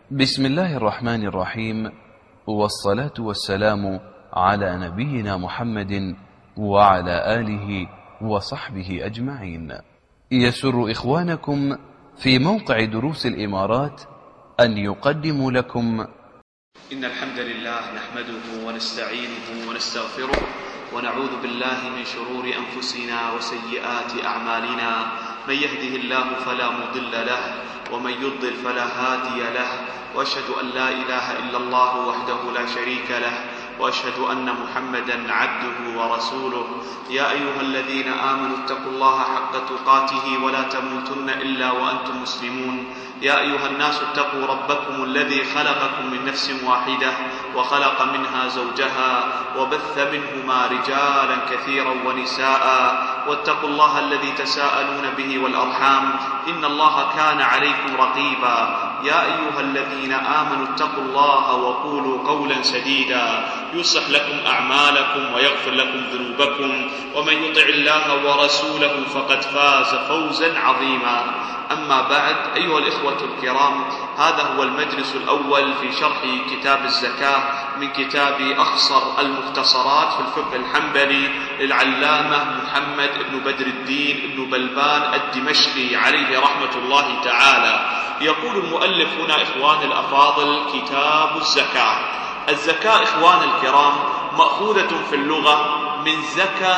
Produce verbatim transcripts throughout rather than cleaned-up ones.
بسم الله الرحمن الرحيم، والصلاة والسلام على نبينا محمد وعلى آله وصحبه أجمعين. يسر إخوانكم في موقع دروس الإمارات أن يقدموا لكم إن الحمد لله نحمده ونستعينه ونستغفره ونعوذ بالله من شرور أنفسنا وسيئات أعمالنا. من يهده الله فلا مضل له ومن يضلل فلا هادي له، وأشهد أن لا إله إلا الله وحده لا شريك له، وأشهد أن محمدا عبده ورسوله. يا أيها الذين آمنوا اتقوا الله حق تقاته ولا تموتن إلا وأنتم مسلمون. يا أيها الناس اتقوا ربكم الذي خلقكم من نفس واحدة وخلق منها زوجها وبث منهما رجالا كثيرا ونساء، واتقوا الله الذي تساءلون به والأرحام إن الله كان عليكم رقيبا. يا أيها الذين آمنوا اتقوا الله وقولوا قولا سديدا يصلح لكم أعمالكم ويغفر لكم ذنوبكم، ومن يطع الله ورسوله فقد فاز فوزا عظيما. أما بعد، أيها الإخوة الكرام، هذا هو المجلس الأول في شرح كتاب الزكاة من كتاب أخصر المختصرات في الفقه الحنبلي للعلامة محمد بن بدر الدين بن بلبان الدمشقي عليه رحمة الله تعالى. يقول المؤلف هنا إخوان الأفاضل: كتاب الزكاة. الزكاة إخوان الكرام مأخوذة في اللغة من زكى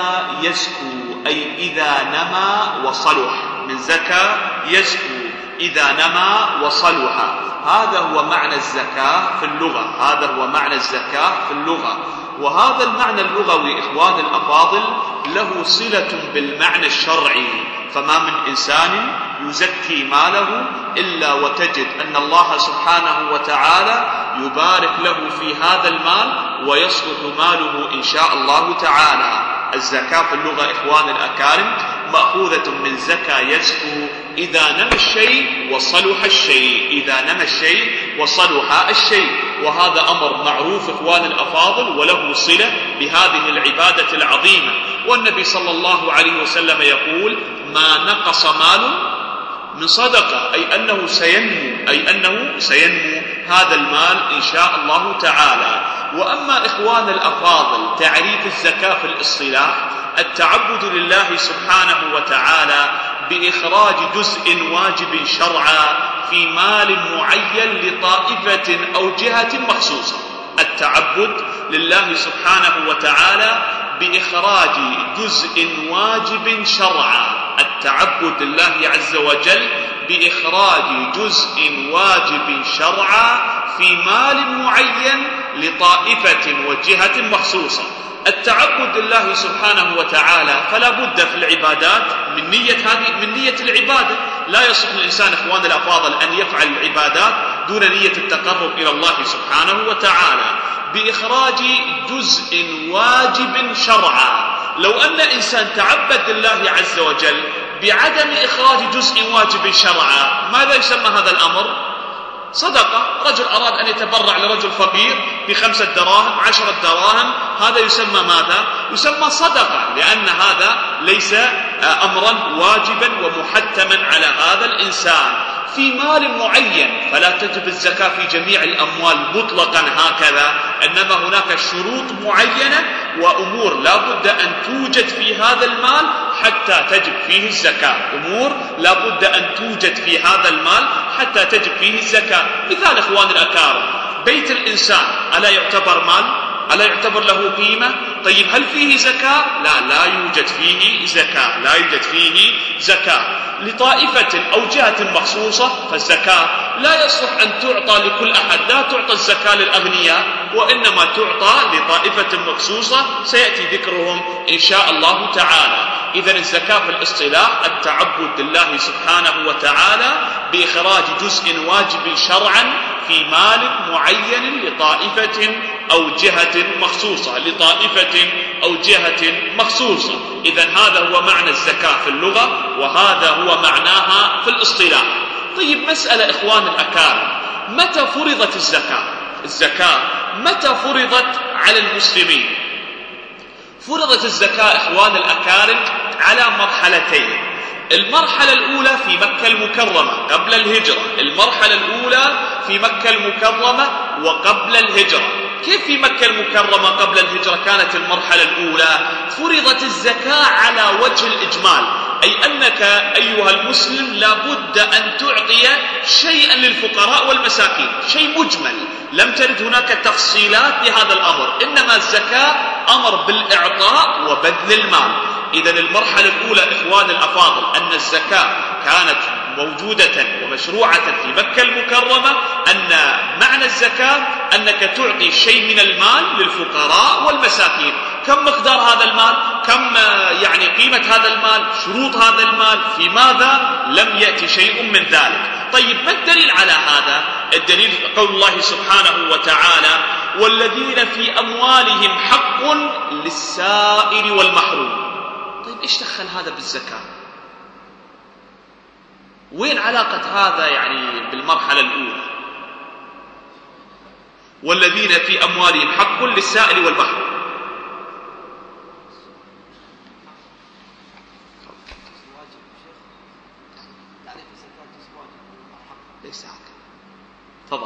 يزكو، أي إذا نما وصلح. من زكى يزكو إذا نما وصلح، هذا هو معنى الزكاة في اللغة. هذا هو معنى الزكاة في اللغة. وهذا المعنى اللغوي إخوان الأفاضل له صلة بالمعنى الشرعي، فما من إنسان يزكي ماله إلا وتجد أن الله سبحانه وتعالى يبارك له في هذا المال ويصلح ماله إن شاء الله تعالى. الزكاة في اللغة إخوان الأكارم مأخوذة من زكى يزكو، إذا نمى الشيء وصلح الشيء، إذا نمى الشيء وصلح الشيء. وهذا أمر معروف إخوان الأفاضل وله صلة بهذه العبادة العظيمة. والنبي صلى الله عليه وسلم يقول: ما نقص مال من صدقة، أي أنه سينمو، أي أنه سينمو هذا المال إن شاء الله تعالى. وأما إخوان الأفاضل تعريف الزكاة في الاصطلاح: التعبد لله سبحانه وتعالى بإخراج جزء واجب شرعا في مال معين لطائفة أو جهة مخصوصة. التعبد لله سبحانه وتعالى بإخراج جزء واجب شرعا. التعبد لله عز وجل بإخراج جزء واجب شرعا في مال معين لطائفة وجهة مخصوصة. التعبد لله سبحانه وتعالى فلا بد في العبادات من نية هذه من نية العبادة. لا يصح الإنسان إخوان الأفاضل أن يفعل العبادات دون نية التقرب إلى الله سبحانه وتعالى بإخراج جزء واجب شرعا. لو أن إنسان تعبد لله عز وجل بعدم إخراج جزء واجب شرعا، ماذا يسمى هذا الأمر؟ صدقة. رجل أراد أن يتبرع لرجل فقير بخمسة دراهم عشرة دراهم، هذا يسمى ماذا؟ يسمى صدقة، لأن هذا ليس أمرا واجبا ومحتما على هذا الإنسان في مال معين. فلا تجب الزكاة في جميع الأموال مطلقا هكذا، إنما هناك شروط معينة وأمور لا بد أن توجد في هذا المال حتى تجب فيه الزكاة. أمور لا بد أن توجد في هذا المال حتى تجب فيه الزكاة. مثال إخوان الأكارم: بيت الإنسان ألا يعتبر مال؟ ألا يعتبر له قيمة؟ طيب هل فيه زكاة؟ لا، لا يوجد فيه زكاة، لا يوجد فيه زكاة. لطائفة أو جهة مخصوصة فالزكاة لا يصح أن تعطى لكل أحد. لا تعطى الزكاة للأغنياء، وإنما تعطى لطائفة مخصوصة سيأتي ذكرهم إن شاء الله تعالى. إذن الزكاة في الاصطلاح التعبد لله سبحانه وتعالى بإخراج جزء واجب شرعا في مال معين لطائفة أو جهة مخصوصة، لطائفة أو جهة مخصوصة. إذن هذا هو معنى الزكاة في اللغة، وهذا هو معناها في الاصطلاح. طيب مسألة إخوان الأكارم: متى فرضت الزكاة؟ الزكاة متى فرضت على المسلمين؟ فرضت الزكاة إخوان الأكارم على مرحلتين. المرحلة الأولى في مكة المكرمة قبل الهجرة. المرحلة الأولى في مكة المكرمة وقبل الهجرة. كيف في مكة المكرمة قبل الهجرة كانت المرحلة الأولى؟ فرضت الزكاة على وجه الإجمال، أي أنك أيها المسلم لابد أن تعطي شيئا للفقراء والمساكين، شيء مجمل، لم ترد هناك تفصيلات لهذا الأمر، إنما الزكاة أمر بالإعطاء وبذل المال. إذن المرحلة الأولى إخوان الأفاضل أن الزكاة كانت موجودة ومشروعة في مكة المكرمة، أن معنى الزكاة أنك تعطي شيء من المال للفقراء والمساكين. كم مقدار هذا المال؟ كم يعني قيمة هذا المال؟ شروط هذا المال؟ في ماذا؟ لم يأتي شيء من ذلك. طيب ما الدليل على هذا؟ الدليل قول الله سبحانه وتعالى: والذين في أموالهم حق للسائل والمحروم. طيب إيش دخل هذا بالزكاة؟ وين علاقة هذا يعني بالمرحلة الأولى؟ والذين في أموالهم حق للسائل والمحروم. ليس هكذا. تفضل.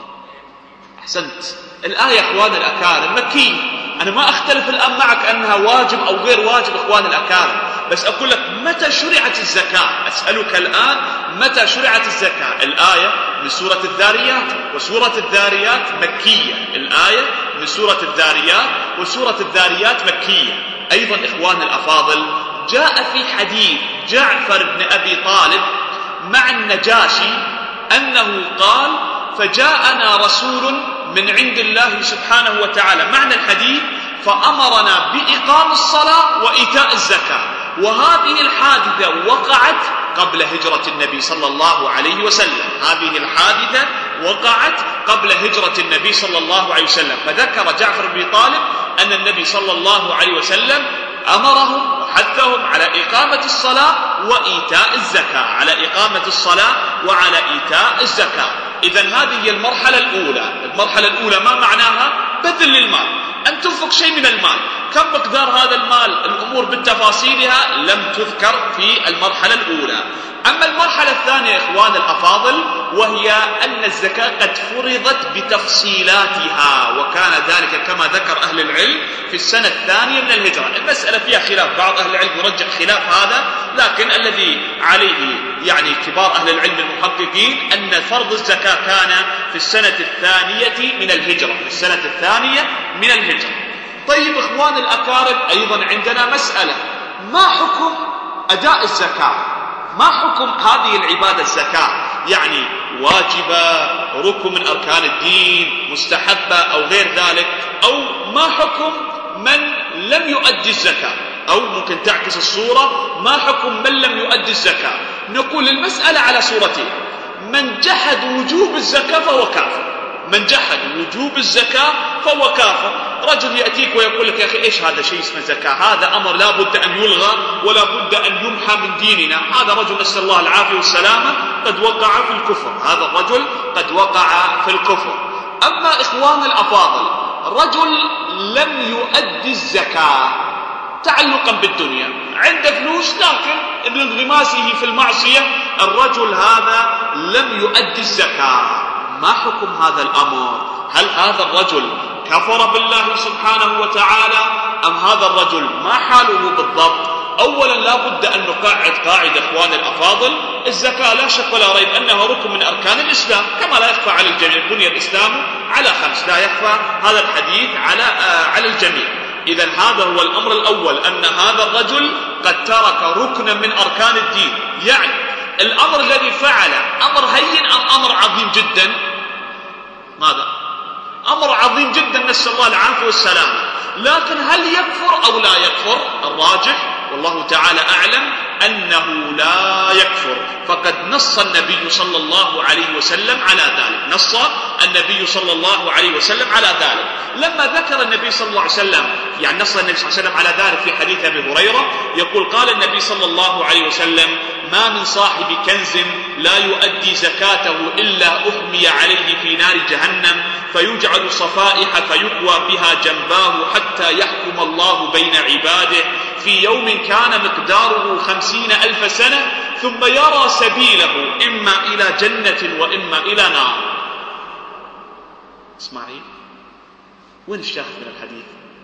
أحسنت. الآية إخوان الأكارم مكية، أنا ما أختلف الآن معك أنها واجب أو غير واجب إخوان الأكارم، بس أقول لك متى شرعت الزكاة؟ أسألك الآن متى شرعت الزكاة؟ الآية من سورة الذاريات، وسورة الذاريات مكية. الآية من سورة الذاريات وسورة الذاريات مكية. أيضا إخوان الأفاضل جاء في حديث جعفر بن أبي طالب مع النجاشي أنه قال: فجاءنا رسول من عند الله سبحانه وتعالى، معنى الحديث فأمرنا بإقام الصلاة وإيتاء الزكاة. وهذه الحادثة وقعت قبل هجرة النبي صلى الله عليه وسلم، هذه الحادثة وقعت قبل هجرة النبي صلى الله عليه وسلم. فذكر جعفر بن طالب أن النبي صلى الله عليه وسلم أمرهم وحثهم على إقامة الصلاة وإيتاء الزكاة، على إقامة الصلاة وعلى إيتاء الزكاة. إذن هذه هي المرحلة الأولى. المرحلة الأولى ما معناها؟ بذل المال، أن تنفق شيء من المال. كم مقدار هذا المال؟ الأمور بالتفاصيلها لم تذكر في المرحلة الأولى. أما المرحلة الثانية إخوان الأفاضل وهي أن الزكاة قد فرضت بتفصيلاتها، وكان ذلك كما ذكر أهل العلم في السنة الثانية من الهجرة. المسألة فيها خلاف، بعض أهل العلم يرجح خلاف هذا، لكن الذي عليه يعني كبار أهل العلم المحققين أن فرض الزكاة كان في السنة الثانية من الهجرة، في السنة الثانية من الهجرة. طيب إخوان الأكارم أيضا عندنا مسألة: ما حكم أداء الزكاة؟ ما حكم هذه العبادة الزكاة؟ يعني واجبة، ركن من أركان الدين، مستحبة أو غير ذلك؟ أو ما حكم من لم يؤدي الزكاة؟ أو ممكن تعكس الصورة: ما حكم من لم يؤدي الزكاة؟ نقول المسألة على صورتين: من جحد وجوب الزكاة فهو كافر، من جحد وجوب الزكاة فهو كافر. رجل يأتيك ويقول لك: يا أخي إيش هذا شيء اسمه زكاة؟ هذا أمر لا بد أن يلغى ولا بد أن يمحى من ديننا. هذا رجل نسأل الله العافية والسلامة قد وقع في الكفر، هذا الرجل قد وقع في الكفر. أما إخوان الأفاضل رجل لم يؤدي الزكاة تعلقا بالدنيا، عنده فلوس لكن لانغماسه في المعصية الرجل هذا لم يؤدي الزكاة. ما حكم هذا الأمر؟ هل هذا الرجل كفر بالله سبحانه وتعالى أم هذا الرجل ما حاله بالضبط؟ أولا لا بد أن نقاعد قاعدة إخوان الأفاضل: الزكاة لا شك ولا ريب أنها ركن من أركان الإسلام، كما لا يخفى على الجميع بني الإسلام على خمس، لا يخفى هذا الحديث على آه على الجميع. إذن هذا هو الأمر الأول، أن هذا الرجل قد ترك ركنا من أركان الدين. يعني الأمر الذي فعله أمر هين أم أمر عظيم جدا؟ ماذا؟ أمر عظيم جدا نسأل الله العافية والسلامة. لكن هل يكفر أو لا يكفر؟ الراجح والله تعالى أعلم أنه لا يكفر، فقد نص النبي صلى الله عليه وسلم على ذلك، نص النبي صلى الله عليه وسلم على ذلك. لما ذكر النبي صلى الله عليه وسلم يعني نص النبي صلى الله عليه وسلم على ذلك في حديث أبي هريرة، يقول: قال النبي صلى الله عليه وسلم: ما من صاحب كنز لا يؤدي زكاته إلا أحمي عليه في نار جهنم فيجعل صفائح فيكوى بها جنباه حتى يحكم الله بين عباده في يوم كان مقداره خمسين ألف سنة ثم يرى سبيله إما إلى جنة وإما إلى نار. إسماعيل، وين الشاهد من الحديث؟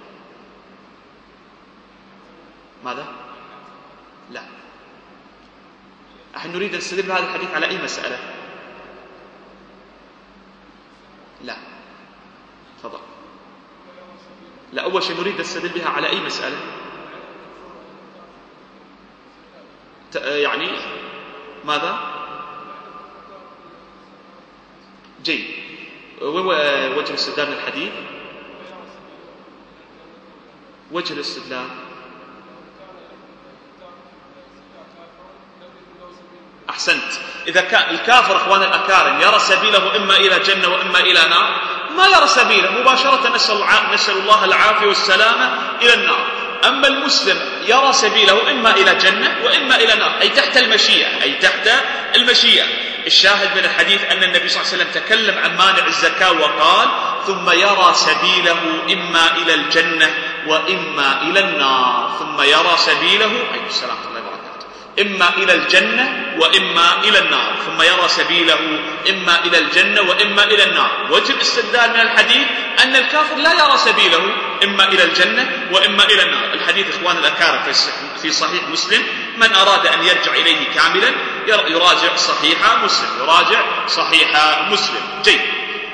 ماذا؟ لا، نحن نريد أن نستدل هذا الحديث على أي مسألة؟ لا، تفضل. لا، أول شيء نريد أن نستدل بها على أي مسألة؟ يعني ماذا؟ جيد. وين وجه الاستدلال من الحديث؟ وجه الاستدلال أحسنت. إذا كان الكافر أخوان الأكارم يرى سبيله إما إلى جنة وإما إلى نار، ما يرى سبيله مباشرة، نسأل الله العافية والسلامة، إلى النار. أما المسلم يرى سبيله إما إلى جنة وإما إلى نار، أي تحت المشيئة، أي تحت المشيئة. الشاهد من الحديث أن النبي صلى الله عليه وسلم تكلم عن مانع الزكاة وقال: ثم يرى سبيله إما إلى الجنة وإما إلى النار. ثم يرى سبيله، عليه السلام الله وبركاته، إما إلى الجنة وإما إلى النار. ثم يرى سبيله إما إلى الجنة وإما إلى النار. وجه الاستدلال من الحديث أن الكافر لا يرى سبيله إما إلى الجنة وإما إلى النار. الحديث إخوان الأكارم في صحيح مسلم، من أراد أن يرجع إليه كاملا يراجع صحيح مسلم، يراجع صحيح مسلم. جيد.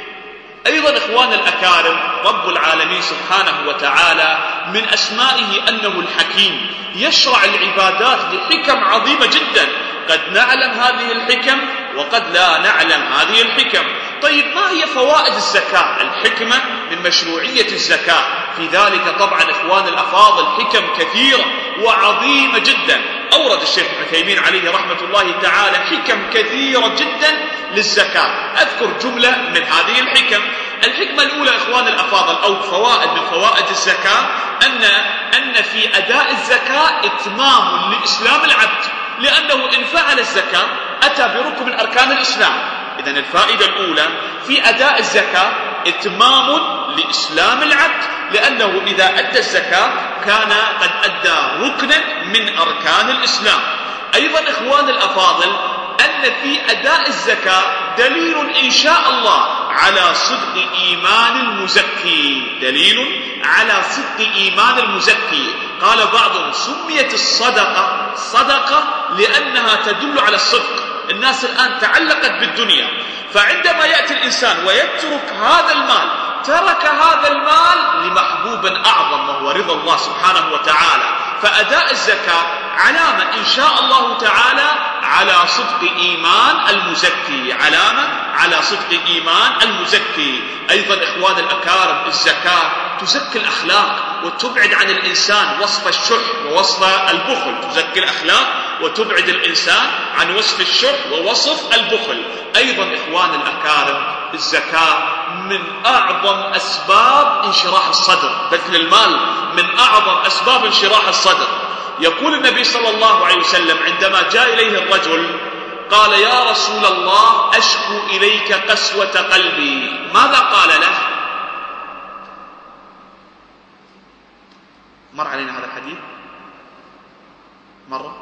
أيضا إخوان الأكارم، رب العالمين سبحانه وتعالى من أسمائه أنه الحكيم، يشرع العبادات بحكم عظيمة جدا، قد نعلم هذه الحكم وقد لا نعلم هذه الحكم. طيب، ما هي فوائد الزكاة؟ الحكمة من مشروعية الزكاة في ذلك طبعا إخوان الأفاضل حكم كثيرة وعظيمة جدا. أورد الشيخ عثيمين عليه رحمة الله تعالى حكم كثيرة جدا للزكاة. أذكر جملة من هذه الحكم. الحكمة الأولى إخوان الأفاضل، أو فوائد من فوائد الزكاة، أن أن في أداء الزكاة إتمام لإسلام العبد، لأنه إن فعل الزكاة أتى بركن من أركان الإسلام. إذن الفائدة الأولى في أداء الزكاة إتمام لإسلام العبد، لأنه إذا أدى الزكاة كان قد أدى ركنا من أركان الإسلام. أيضا إخوان الأفاضل، أن في أداء الزكاة دليل إن شاء الله على صدق إيمان المزكي، دليل على صدق إيمان المزكي. قال بعضهم: سميت الصدقة صدقة لأنها تدل على الصدق. الناس الآن تعلقت بالدنيا، فعندما يأتي الإنسان ويترك هذا المال، ترك هذا المال لمحبوب أعظم وهو رضا الله سبحانه وتعالى. فأداء الزكاة علامة إن شاء الله تعالى على صدق إيمان المزكي، علامة على صدق إيمان المزكي. أيضا إخوان الأكارم، الزكاة تزكي الأخلاق وتبعد عن الإنسان وصف الشح ووصف البخل، تزكي الأخلاق وتبعد الإنسان عن وصف الشح ووصف البخل. أيضا إخوان الأكارم، الزكاة من أعظم أسباب انشراح الصدر، بذل المال من أعظم أسباب انشراح الصدر. يقول النبي صلى الله عليه وسلم عندما جاء إليه الرجل قال: يا رسول الله، أشكو إليك قسوة قلبي. ماذا قال له؟ مر علينا هذا الحديث مرة.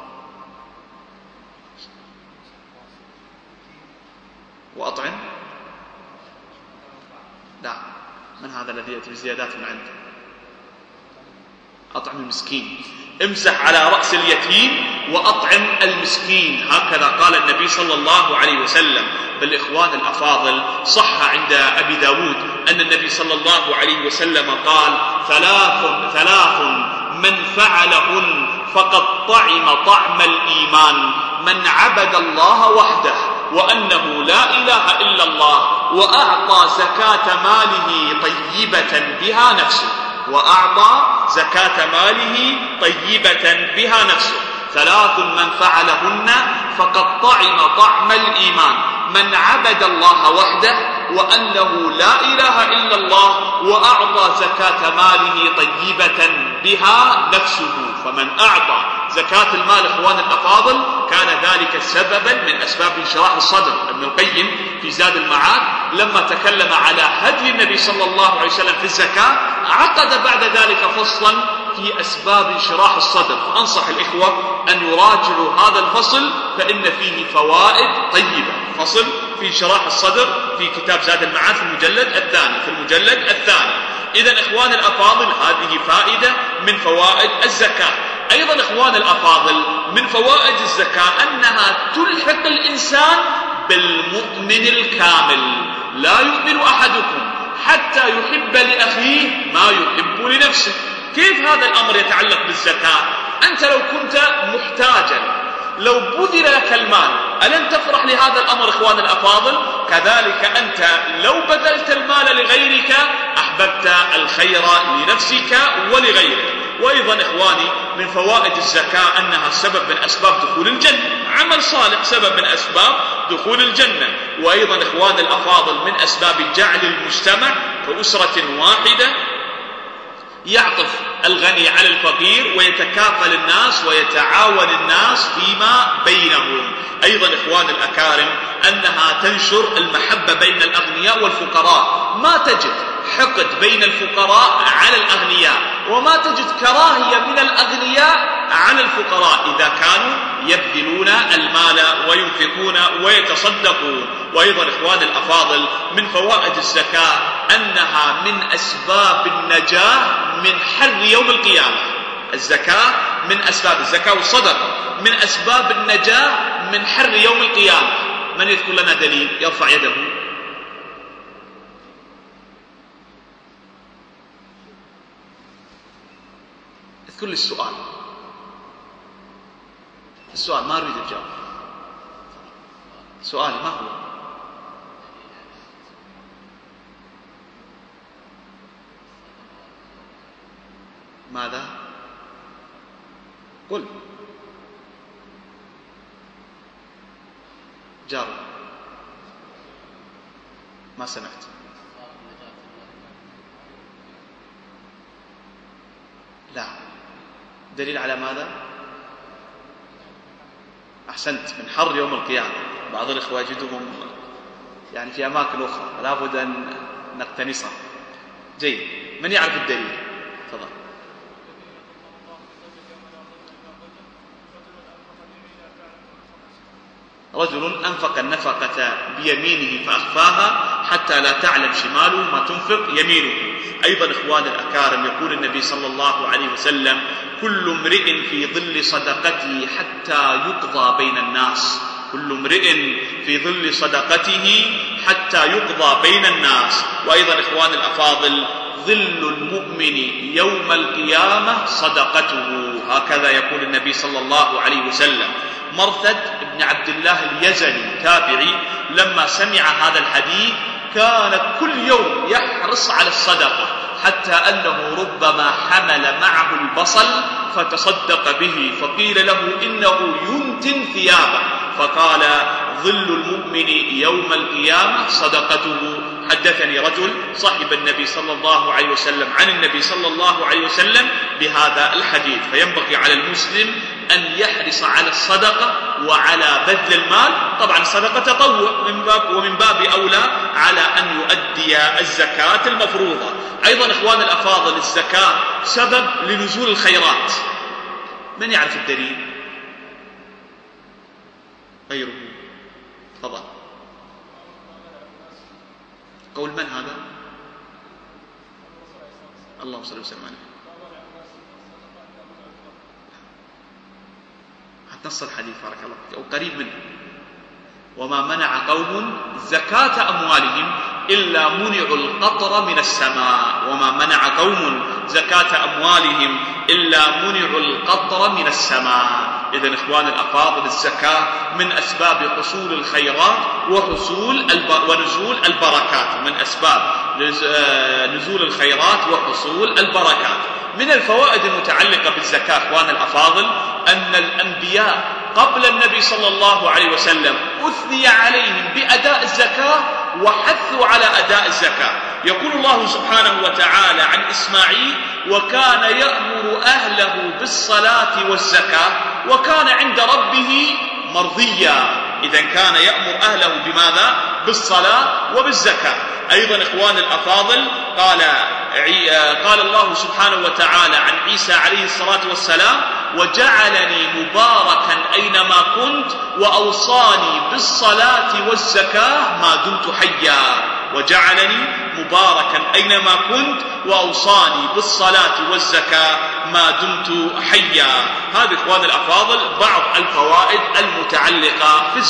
وأطعم، لا، من هذا الذي يأتي بزيادات من عنده؟ أطعم المسكين، امسح على رأس اليتيم وأطعم المسكين، هكذا قال النبي صلى الله عليه وسلم. بالإخوان الأفاضل، صح عند أبي داود أن النبي صلى الله عليه وسلم قال: ثلاث ثلاث من فعلهن فقد طعم طعم الإيمان: من عبد الله وحده وأنه لا إله إلا الله، وأعطى زكاة ماله طيبة بها نفسه، وأعطى زكاة ماله طيبة بها نفسه. ثلاث من فعلهن فقد طعم طعم الإيمان: من عبد الله وحده وأنه لا إله إلا الله، وأعطى زكاة ماله طيبة بها نفسه. فمن أعطى زكاة المال إخوان الأفاضل كان ذلك سببا من أسباب انشراح الصدر. ابن القيم في زاد المعاد لما تكلم على هدي النبي صلى الله عليه وسلم في الزكاة عقد بعد ذلك فصلا في أسباب انشراح الصدر. أنصح الإخوة أن يراجعوا هذا الفصل، فإن فيه فوائد طيبة، فصل في شراح الصدر في كتاب زاد المعاد في المجلد الثاني في المجلد الثاني. إذن إخوان الأفاضل هذه فائدة من فوائد الزكاة. أيضا إخوان الأفاضل من فوائد الزكاة أنها تلحق الإنسان بالمؤمن الكامل. لا يؤمن أحدكم حتى يحب لأخيه ما يحب لنفسه. كيف هذا الأمر يتعلق بالزكاة؟ أنت لو كنت محتاجا، لو بذل لك المال، ألن تفرح لهذا الأمر إخوان الأفاضل؟ كذلك أنت لو بذلت المال لغيرك أحببت الخير لنفسك ولغيرك. وأيضا إخواني من فوائد الزكاة أنها سبب من أسباب دخول الجنة، عمل صالح سبب من أسباب دخول الجنة. وأيضا إخوان الأفاضل من أسباب جعل المجتمع كأسرة واحدة يعطف الغني على الفقير ويتكافل الناس ويتعاون الناس فيما بينهم. أيضا إخوان الأكارم أنها تنشر المحبة بين الأغنياء والفقراء. ما تجد حقد بين الفقراء على الأغنياء، وما تجد كراهية من الأغنياء على الفقراء إذا كانوا يبذلون المال وينفقون ويتصدقون. وأيضا إخوان الأفاضل من فوائد الزكاة أنها من أسباب النجاة من حر يوم القيامة. الزكاة من أسباب الزكاة والصدقة من أسباب النجاة من حر يوم القيامة. من يذكر لنا دليل يرفع يده؟ اذكر لي السؤال. السؤال ما أريد الجواب. سؤالي ما هو؟ ماذا؟ قل. جارو ما سمعت. لا. دليل على ماذا؟ أحسنت، من حر يوم القيامة. بعض الإخوة يجدهم يعني في أماكن أخرى لا بد أن نقتنصها. جيد، من يعرف الدليل؟ تفضل. رجل أنفق النفقة بيمينه فأخفاها حتى لا تعلم شماله ما تنفق يمينه. أيضا إخوان الأكارم يقول النبي صلى الله عليه وسلم: كل امرئ في ظل صدقته حتى يقضى بين الناس. كل امرئ في ظل صدقته حتى يقضى بين الناس. وأيضا إخوان الأفاضل ظل المؤمن يوم القيامة صدقته، هكذا يقول النبي صلى الله عليه وسلم. مرثد بن عبد الله اليزني تابعي لما سمع هذا الحديث كان كل يوم يحرص على الصدقة، حتى أنه ربما حمل معه البصل فتصدق به، فقيل له إنه ينتن ثيابه، فقال: ظل المؤمن يوم القيامة صدقته. حدثني رجل صاحب النبي صلى الله عليه وسلم عن النبي صلى الله عليه وسلم بهذا الحديث. فينبغي على المسلم أن يحرص على الصدقة وعلى بذل المال. طبعا الصدقة تطوع من باب ومن باب أولى على أن يؤدي الزكاة المفروضة. أيضا إخوان الأفاضل الزكاة سبب لنزول الخيرات. من يعرف الدليل؟ غيره. تفضل. قول من هذا؟ اللهم صل وسلم عليه. نص الحديث بارك الله فيك أو قريب منه: وما منع قوم زكاة أموالهم إلا منعوا القطر من السماء. وما منع قوم زكاة أموالهم إلا منعوا القطر من السماء. إذن إخوان الأفاضل الزكاة من أسباب حصول الخيرات وحصول ونزول البركات، من أسباب نزول الخيرات وحصول البركات. من الفوائد المتعلقة بالزكاة إخوان الأفاضل أن الأنبياء قبل النبي صلى الله عليه وسلم أثني عليهم بأداء الزكاة وحثوا على أداء الزكاة. يقول الله سبحانه وتعالى عن إسماعيل: وكان يأمر أهله بالصلاة والزكاة وكان عند ربه مرضيا. إذا كان يأمر أهله بماذا؟ بالصلاة وبالزكاة. أيضا إخوان الأفاضل قال قال الله سبحانه وتعالى عن عيسى عليه الصلاة والسلام: وجعلني مباركا أينما كنت وأوصاني بالصلاة والزكاة ما دمت حيا. وجعلني مباركا أينما كنت وأوصاني بالصلاة والزكاة ما دمت حيا. هذه إخوان الأفاضل بعض الفوائد المتعلقة في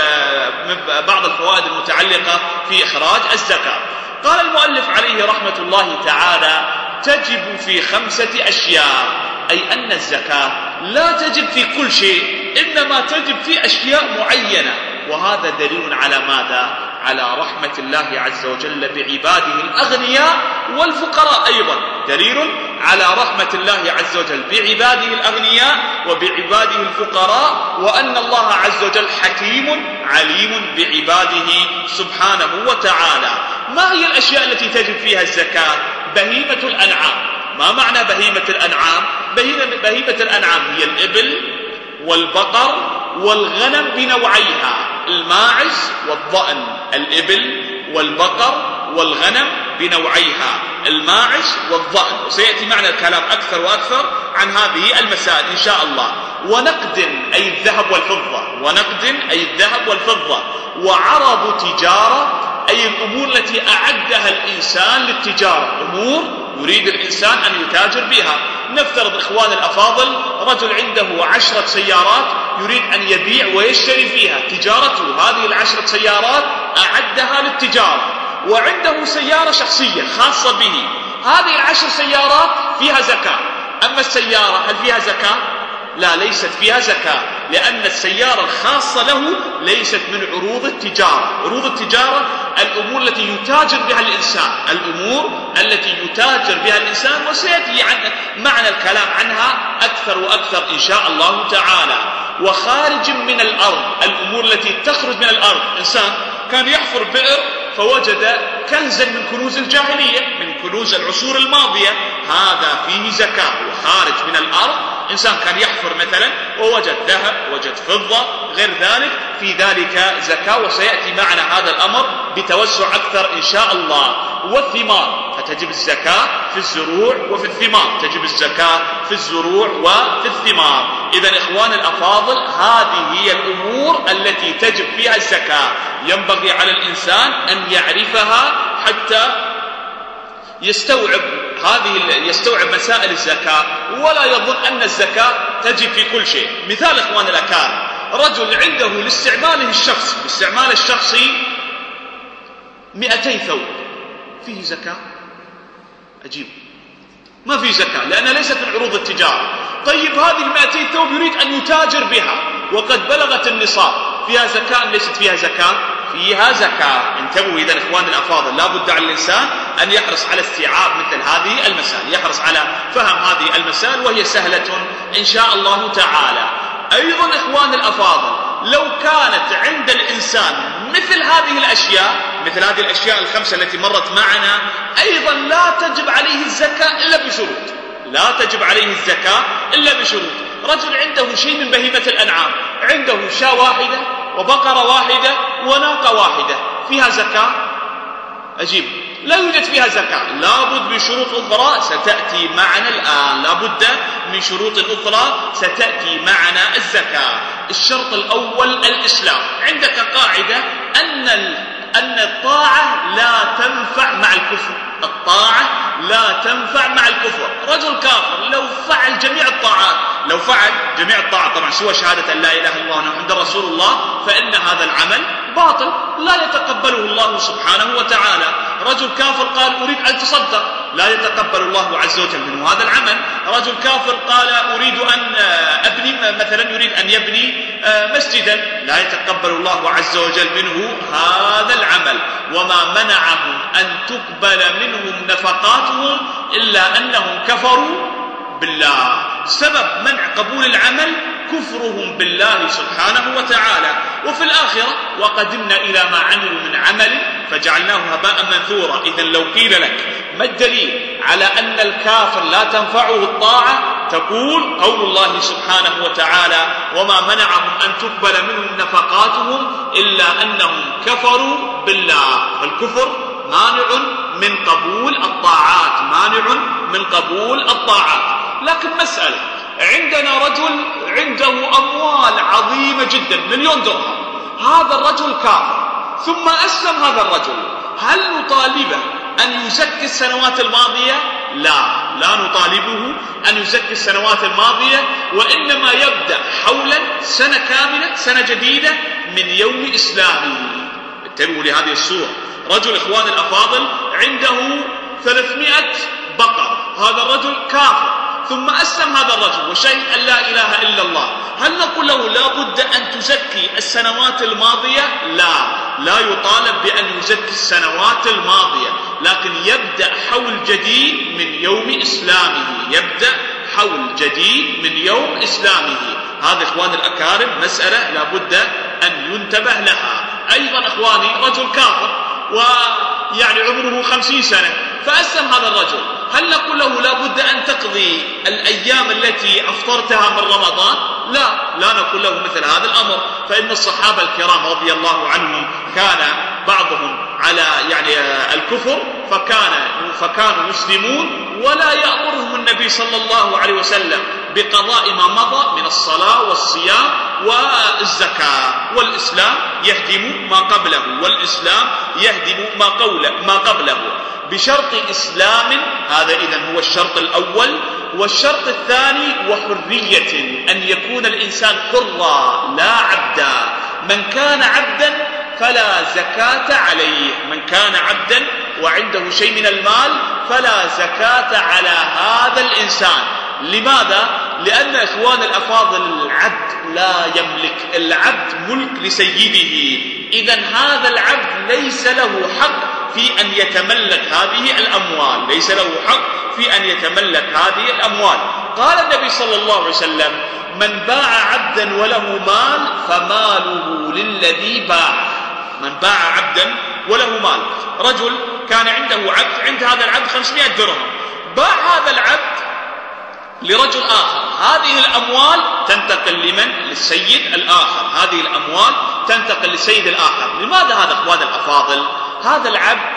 الزكاة، بعض الفوائد المتعلقة في إخراج الزكاة. قال المؤلف عليه رحمة الله تعالى: تجب في خمسة أشياء، أي أن الزكاة لا تجب في كل شيء، إنما تجب في أشياء معينة. وهذا دليل على ماذا؟ على رحمة الله عز وجل بعباده الأغنياء والفقراء، أيضا دليل على رحمة الله عز وجل بعباده الأغنياء وبعباده الفقراء، وأن الله عز وجل حكيم عليم بعباده سبحانه وتعالى. ما هي الأشياء التي تجب فيها الزكاة؟ بهيمة الأنعام. ما معنى بهيمة الأنعام؟ بهيمة الأنعام هي الإبل والبقر والغنم بنوعيها، الماعز والضأن. الإبل والبقر والغنم بنوعيها، الماعز والضأن. وسيأتي معنا الكلام أكثر وأكثر عن هذه المسائل إن شاء الله. ونقد أي الذهب والفضة، ونقد أي الذهب والفضة. وعرض تجارة أي الأمور التي أعدها الإنسان للتجارة، أمور يريد الإنسان أن يتاجر بها. نفترض إخوان الأفاضل رجل عنده عشرة سيارات يريد أن يبيع ويشتري فيها، تجارته هذه العشرة سيارات أعدها للتجارة. وعنده سيارة شخصية خاصة به، هذه العشر سيارات فيها زكاة. أما السيارة هل فيها زكاة؟ لا، ليست فيها زكاة، لأن السيارة الخاصة له ليست من عروض التجارة. عروض التجارة الأمور التي يتاجر بها الإنسان، الأمور التي يتاجر بها الإنسان، وسيأتي عن معنى الكلام عنها أكثر وأكثر إن شاء الله تعالى. وخارج من الأرض، الأمور التي تخرج من الأرض. إنسان كان يحفر بئر فوجد كنزا من كنوز الجاهلية، من كنوز العصور الماضية، هذا فيه زكاة. وخارج من الأرض إنسان كان يحفر مثلا ووجد ذهب، وجد فضة، غير ذلك، في ذلك زكاة. وسيأتي معنا هذا الأمر بتوسع أكثر إن شاء الله. والثمار، فتجب الزكاة في الزروع وفي الثمار، تجب الزكاة في الزروع وفي الثمار. إذن إخوان الأفاضل هذه هي الأمور التي تجب فيها الزكاة، ينبغي على الإنسان أن يعرفها حتى يستوعب هذه يستوعب مسائل الزكاة، ولا يظن أن الزكاة تجب في كل شيء. مثال إخوان الأكارم، رجل عنده لاستعماله الشخصي، الاستعمال الشخصي مئتي ثوب، فيه زكاة؟ أجيب ما في زكاة، لأنها ليست من عروض التجارة. طيب هذه المئتي ثوب يريد أن يتاجر بها وقد بلغت النصاب، فيها زكاة؟ ليست فيها زكاة؟ فيها زكاة. انتبهوا إذن إخوان الأفاضل، لا بد على الإنسان أن يحرص على استيعاب مثل هذه المسائل، يحرص على فهم هذه المسائل، وهي سهلة إن شاء الله تعالى. أيضا إخوان الأفاضل، لو كانت عند الإنسان مثل هذه الأشياء، مثل هذه الأشياء الخمسة التي مرت معنا، أيضا لا تجب عليه الزكاة إلا بشروط، لا تجب عليه الزكاة إلا بشروط. رجل عنده شيء من بهيمة الأنعام، عنده شاة واحدة وبقرة واحدة وناقة واحدة، فيها زكاة؟ أجيب لا يوجد فيها زكاة، لابد من شروط أخرى ستأتي معنا الآن، لابد من شروط أخرى ستأتي معنا الزكاة. الشرط الأول الإسلام. عندك قاعدة أن أن الطاعة لا تنفع مع الكفر، الطاعة لا تنفع مع الكفر. رجل كافر لو فعل جميع الطاعات، لو فعل جميع الطاعات طبعا سوى شهادة أن لا إله إلا الله وأن محمدا رسول الله، فإن هذا العمل باطل لا يتقبله الله سبحانه وتعالى. رجل كافر قال أريد أن تصدق، لا يتقبل الله عز وجل منه هذا العمل. رجل كافر قال أريد أن أبني مثلا، يريد أن يبني مسجدا، لا يتقبل الله عز وجل منه هذا العمل. وما منعهم أن تقبل منهم نفقاتهم إلا أنهم كفروا بالله. سبب منع قبول العمل كفرهم بالله سبحانه وتعالى. وفي الآخرة وقدمنا إلى ما عملوا من عمل فجعلناه هباء منثورا. إذن لو قيل لك ما الدليل على أن الكافر لا تنفعه الطاعة، تقول قول الله سبحانه وتعالى وما منعهم أن تقبل منهم نفقاتهم إلا أنهم كفروا بالله. فالكفر مانع من قبول الطاعات، مانع من قبول الطاعات. لكن مسألة، عندنا رجل عنده أموال عظيمة جدا، مليون درهم، هذا الرجل كافر ثم أسلم هذا الرجل، هل نطالبه أن يزكي السنوات الماضية؟ لا، لا نطالبه أن يزكي السنوات الماضية، وإنما يبدأ حولا سنة كاملة، سنة جديدة من يوم إسلامه. انتبهوا لهذه الصورة. رجل إخوان الأفاضل عنده ثلاثمائة بقرة، هذا الرجل كافر ثم أسلم هذا الرجل وشهد أن لا إله إلا الله، هل نقول له لا بد أن تزكي السنوات الماضية؟ لا، لا يطالب بأن يزكي السنوات الماضية، لكن يبدأ حول جديد من يوم إسلامه، يبدأ حول جديد من يوم إسلامه. هذا إخوان الأكارم مسألة لا بد أن ينتبه لها. أيضا إخواني رجل كافر ويعني عمره خمسين سنة فأسلم هذا الرجل، هل نقول له لا بد أن تقضي الأيام التي أفطرتها من رمضان؟ لا، لا نقول له مثل هذا الأمر، فإن الصحابة الكرام رضي الله عنهم كان بعضهم على يعني الكفر فكان فكانوا يسلمون ولا يأمرهم النبي صلى الله عليه وسلم بقضاء ما مضى من الصلاة والصيام والزكاة، والإسلام يهدم ما قبله، والإسلام يهدم ما قوله ما قبله بشرط إسلام. هذا إذن هو الشرط الأول. والشرط الثاني وحرية، أن يكون الإنسان حرا لا عبدا. من كان عبدا فلا زكاة عليه، من كان عبدا وعنده شيء من المال فلا زكاة على هذا الإنسان. لماذا؟ لأن إخوان الأفاضل العبد لا يملك، العبد ملك لسيده، إذن هذا العبد ليس له حق في أن يتملك هذه الأموال، ليس له حق في أن يتملك هذه الأموال. قال النبي صلى الله عليه وسلم: من باع عبدا وله مال فماله للذي باع. من باع عبدا وله مال، رجل كان عنده عبد، عند هذا العبد خمسمائة درهم، باع هذا العبد لرجل آخر، هذه الأموال تنتقل لمن؟ للسيد الآخر، هذه الأموال تنتقل للسيد الآخر. لماذا هذا إخوان الأفاضل؟ هذا العبد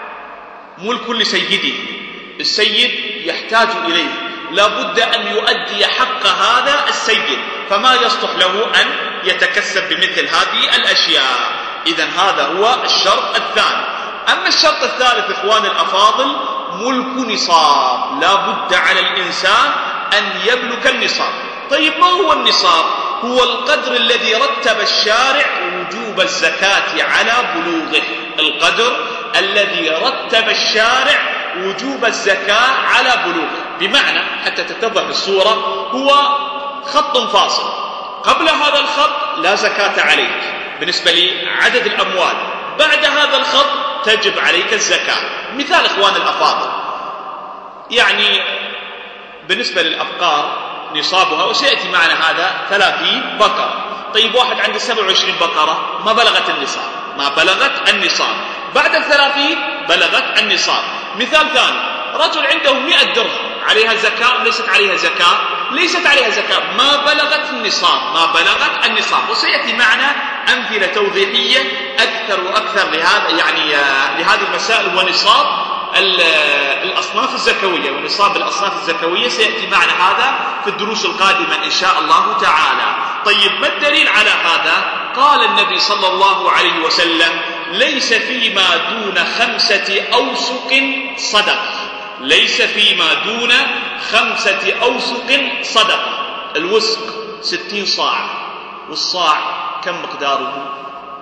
ملك لسيده، السيد يحتاج إليه، لا بد أن يؤدي حق هذا السيد، فما يصلح له أن يتكسب بمثل هذه الأشياء. إذن هذا هو الشرط الثاني. أما الشرط الثالث إخوان الأفاضل ملك نصاب، لا بد على الإنسان أن يملك النصاب. طيب ما هو النصاب؟ هو القدر الذي رتب الشارع وجوب الزكاة على بلوغه، القدر الذي رتب الشارع وجوب الزكاة على بلوغه. بمعنى حتى تتضح الصورة، هو خط فاصل، قبل هذا الخط لا زكاة عليك بالنسبة لعدد الأموال، بعد هذا الخط تجب عليك الزكاة. مثال إخوان الأفاضل، يعني بالنسبة للأبقار نصابها وسيأتي معنا هذا ثلاثين بقرة. طيب واحد عنده سبع وعشرين بقرة ما بلغت النصاب، ما بلغت النصاب، بعد الثلاثين بلغت النصاب. مثال ثاني، رجل عنده مئة درهم، عليها زكاة ليست عليها زكاة؟ ليست عليها زكاة، ما بلغت النصاب، ما بلغت النصاب. وسيأتي معنا أمثلة توضيحية أكثر وأكثر لهذا يعني لهذه المسائل ونصاب الأصناف الزكوية، ونصاب الأصناف الزكوية سيأتي معنا هذا في الدروس القادمة إن شاء الله تعالى. طيب ما الدليل على هذا؟ قال النبي صلى الله عليه وسلم: ليس فيما دون خمسة أوسق صدقة، ليس فيما دون خمسة أوسق صدقة. الوسق ستين صاع، والصاع كم مقداره؟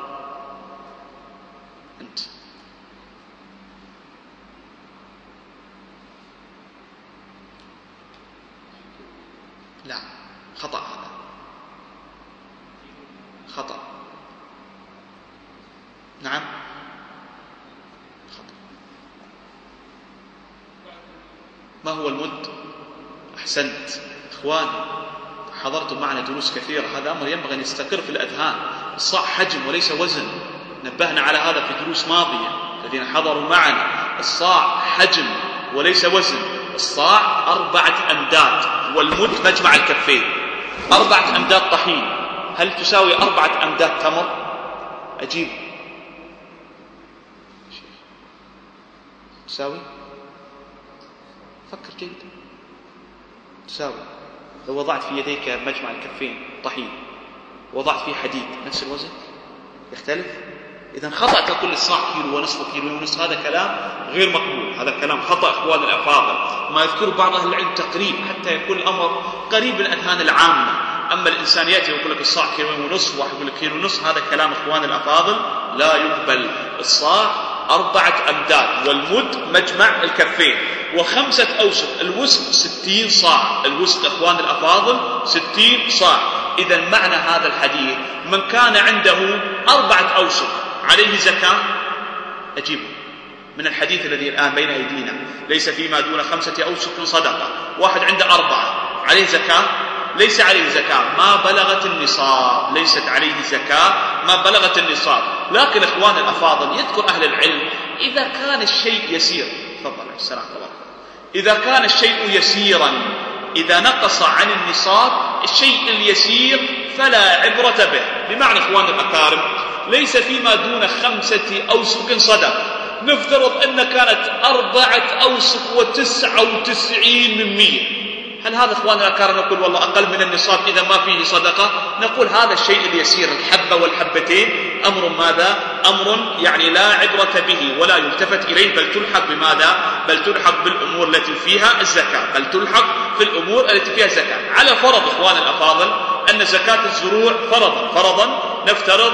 أنت لا، خطأ، هذا خطأ. نعم خطأ. ما هو المد؟ أحسنت إخواني، حضرتم معنا دروس كثيرة، هذا أمر ينبغي أن يستقر في الأذهان. الصاع حجم وليس وزن، نبهنا على هذا في دروس ماضية الذين حضروا معنا. الصاع حجم وليس وزن، الصاع أربعة أمداد، والمد مجمع الكفين، أربعة أمداد طحين. هل تساوي أربعة أمداد تمر؟ أجيب، تساوي؟ فكر جيدا. تساوي لو وضعت في يديك مجمع الكفين طحين وضعت فيه حديد نفس الوزن يختلف؟ إذا خطأ تقول الصاع كيلو ونصف كيلو ونصف، هذا كلام غير مقبول، هذا كلام خطأ إخوان الأفاضل. ما يذكر بعض أهل العلم تقريب حتى يكون الأمر قريب من الأذهان العامة. أما الإنسان يأتي ويقول لك الصاع كيلو ونصف، واحد يقول لك كيلو ونصف، هذا كلام إخوان الأفاضل لا يقبل. الصاع أربعة أمداد، والمد مجمع الكفين، وخمسة أوسق. الوسق ستين صاع، الوسق إخوان الأفاضل ستين صاع. إذا معنى هذا الحديث من كان عنده أربعة أوسق عليه زكاة؟ أجيب من الحديث الذي الآن بين أيدينا ليس فيما دون خمسة أوسق صدقة. واحد عنده أربعة عليه زكاة؟ ليس عليه زكاة ما بلغت النصاب، ليست عليه زكاة ما بلغت النصاب. لكن إخوان الأفاضل يذكر أهل العلم إذا كان الشيء يسير، تفضل السلام عليكم، إذا كان الشيء يسيرا إذا نقص عن النصاب الشيء اليسير فلا عبرة به. بمعنى إخوان الأكارم ليس فيما دون خمسة أوسق صدقة. نفترض أن كانت أربعة أوسق وتسعة وتسعين من مية، هل هذا إخواننا الأكارم نقول والله أقل من النصاب إذا ما فيه صدقة؟ نقول هذا الشيء اليسير الحبة والحبتين أمر ماذا؟ أمر يعني لا عبرة به ولا يلتفت إليه، بل تلحق بماذا؟ بل تلحق بالأمور التي فيها الزكاة، بل تلحق في الأمور التي فيها الزكاة. على فرض إخوان الأفاضل أن زكاة الزروع فرضا فرضا نفترض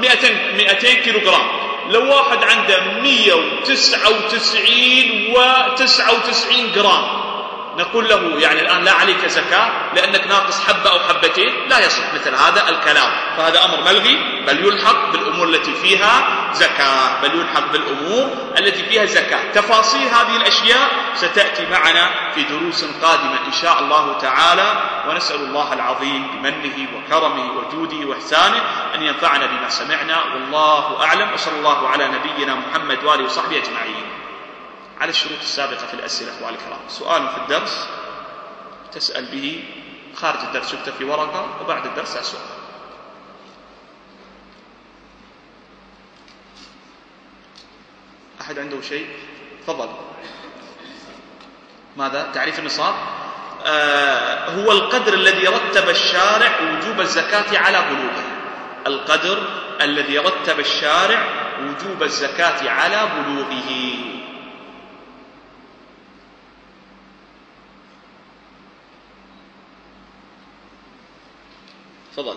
مئتين كيلو جرام، لو واحد عنده مئة وتسعة وتسعين وتسعة وتسعين جرام نقول له يعني الآن لا عليك زكاة لأنك ناقص حبة أو حبتين؟ لا يصح مثل هذا الكلام، فهذا أمر ملغي، بل يلحق بالأمور التي فيها زكاة، بل يلحق بالأمور التي فيها زكاة. تفاصيل هذه الأشياء ستأتي معنا في دروس قادمة إن شاء الله تعالى، ونسأل الله العظيم بمنه وكرمه وجوده وإحسانه أن ينفعنا بما سمعنا، والله أعلم، وصلى الله على نبينا محمد وآله وصحبه أجمعين. على الشروط السابقة في الأسئلة أخواني الكرام، سؤال في الدرس تسأل به خارج الدرس شفته في ورقة، وبعد الدرس أسأل. أحد عنده شيء؟ تفضل. ماذا؟ تعريف النصاب؟ آه هو القدر الذي رتب الشارع وجوب الزكاة على بلوغه، القدر الذي رتب الشارع وجوب الزكاة على بلوغه. تفضل.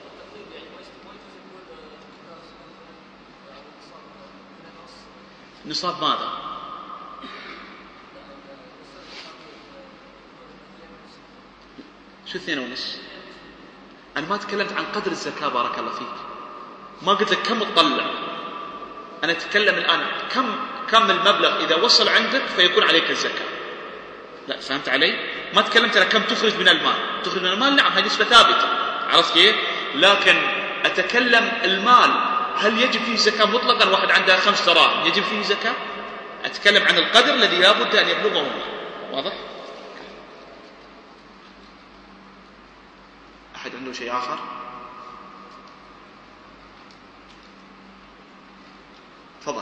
نصاب ماذا؟ شو اثنين ونص؟ أنا ما تكلمت عن قدر الزكاة بارك الله فيك، ما قلت لك كم تطلع، أنا أتكلم الآن كم كم المبلغ إذا وصل عندك فيكون عليك الزكاة. لا فهمت علي؟ ما تكلمت أنا كم تخرج من المال، تخرج من المال نعم هذه نسبة ثابتة، عرفت كيف؟ لكن أتكلم المال هل يجب فيه زكاة مطلقا؟ واحد عنده خمس دراهم يجب فيه زكاة؟ أتكلم عن القدر الذي لا بد أن يبلغه المال. واضح؟ أحد عنده شيء آخر؟ تفضل.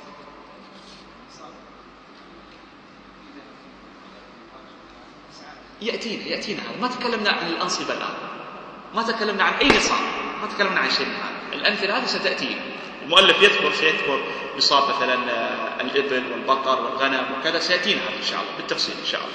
يأتينا يأتينا ما تكلمنا عن الأنصبة الآن، ما تكلمنا عن أي نصاب، ما تكلمنا عن شيء من هذا. الأمثلة هذه ستأتي، المؤلف يذكر سيذكر نصاب مثلا الإبل والبقر والغنم وكذا، سيأتينا هذا إن شاء الله بالتفصيل إن شاء الله.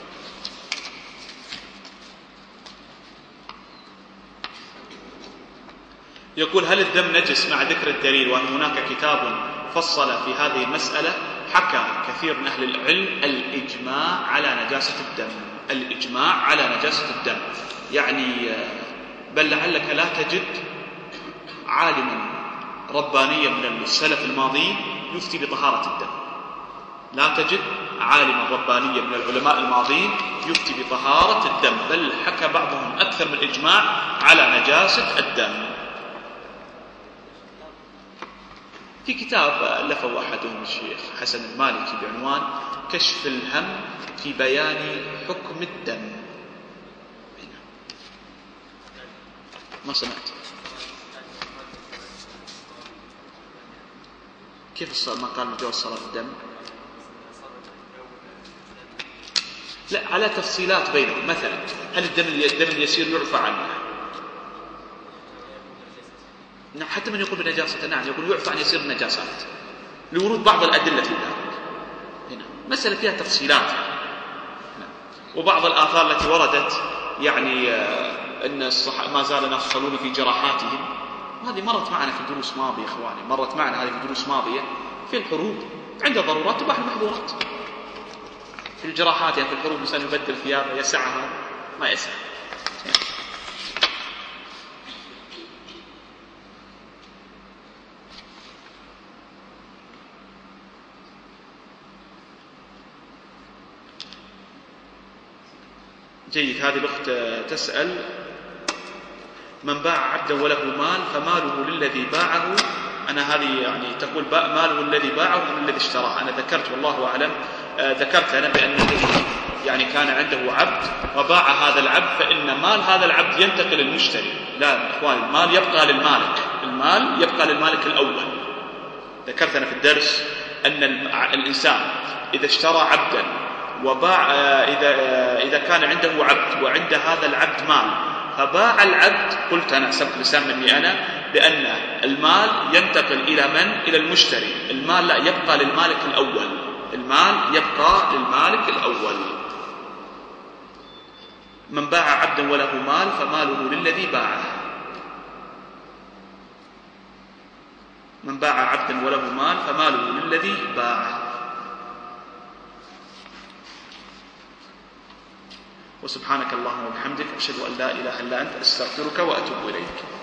يقول هل الدم نجس مع ذكر الدليل، وأن هناك كتاب فصل في هذه المسألة؟ حكى كثير من أهل العلم الإجماع على نجاسة الدم، الإجماع على نجاسة الدم، يعني بل لعلك لا تجد عالما ربانيا من السلف الماضي يفتي بطهارة الدم، لا تجد عالما ربانيا من العلماء الماضيين يفتي بطهارة الدم، بل حكى بعضهم أكثر من الإجماع على نجاسة الدم. في كتاب ألفه أحدهم الشيخ حسن المالكي بعنوان كشف الهم في بيان حكم الدم. ما سمعت كيف الصلاة ما قال مجوز صلاة الدم؟ لا، على تفصيلات بينهم. مثلا هل الدم الدم اليسير يعفى عنه؟ نعم، حتى من يقول بنجاسة نعم يقول يعفى عن يسير النجاسات لورود بعض الأدلة في ذلك. هنا مسألة فيها تفصيلات يعني. وبعض الآثار التي وردت يعني أن الصح... ما زال الناس يصلون في جراحاتهم، وهذه مرت معنا في دروس ماضية إخواني، مرت معنا هذه في دروس ماضية في الحروب، عند ضرورات تباح المحظورات. في الجراحات يعني في الحروب الإنسان يبدل ثيابه، يسعها ما يسع. جيد. هذه الأخت تسأل: من باع عبدا وله مال فماله للذي باعه. أنا هذه يعني تقول ماله الذي باعه من الذي اشتراه. أنا ذكرت والله أعلم ذكرت أنا بأن يعني كان عنده عبد وباع هذا العبد، فإن مال هذا العبد ينتقل للمشتري. لا إخواني، المال يبقى للمالك، المال يبقى للمالك الأول. ذكرت أنا في الدرس أن الإنسان إذا اشترى عبدا وباع، إذا إذا كان عنده عبد وعند هذا العبد مال فباع العبد، قلت أنا حسبت لسان مني أنا بأن المال ينتقل إلى من؟ إلى المشتري. المال لا، يبقى للمالك الأول، المال يبقى للمالك الأول. من باع عبدا وله مال فماله للذي باعه. من باع عبدا وله مال فماله للذي باعه. وسبحانك اللهم وبحمدك أشهد أن لا إله إلا أنت أستغفرك وأتوب إليك.